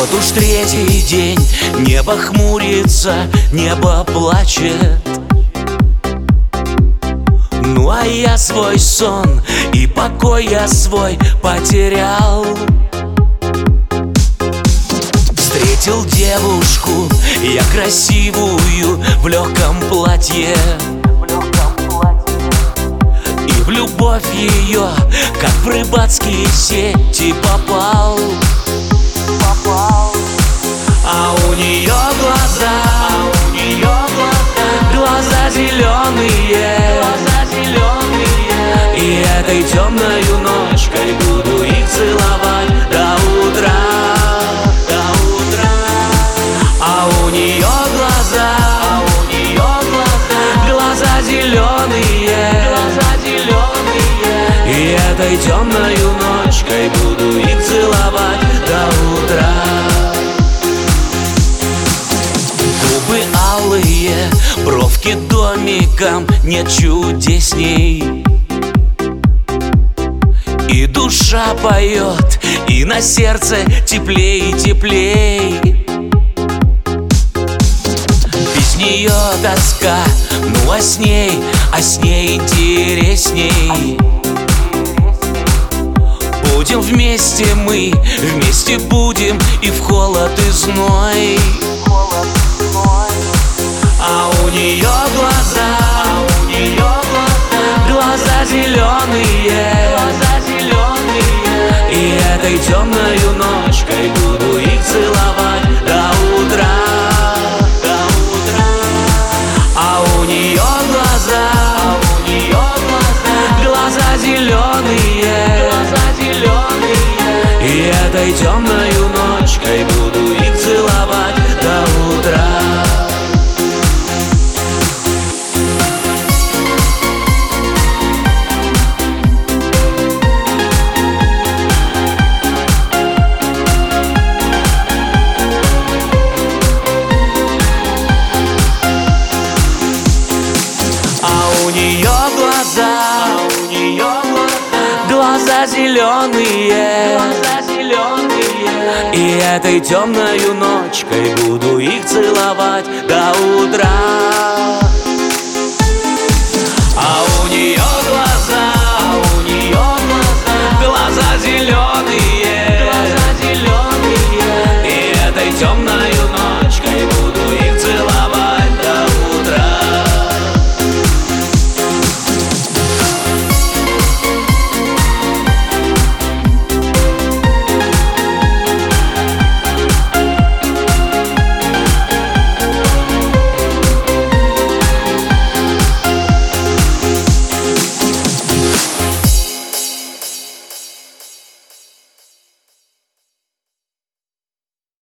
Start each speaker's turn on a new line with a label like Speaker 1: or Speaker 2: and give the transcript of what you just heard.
Speaker 1: Вот уж третий день, небо хмурится, небо плачет. Ну а я свой сон и покой я свой потерял. Встретил девушку я красивую в легком платье, и в любовь ее, как в рыбацкие сети, попал. А у нее глаза, глаза зеленые, и этой темною ночкой буду их целовать до утра, до утра. А у нее глаза, глаза зеленые, и этой темною ночкой буду их целовать до утра. Губы алые, бровки домиком, нет чудесней. И душа поет, и на сердце теплей и теплей. Без нее тоска, ну а с ней интересней. Будем вместе мы, вместе будем и в холод, и зной. А у нее глаза, глаза зеленые, и этой темною ночкой буду их целовать до утра, до утра. А у нее глаза, глаза зеленые, и этой темною ночкой буду их целовать до утра. Глаза зеленые, и этой темною ночкой буду их целовать до утра.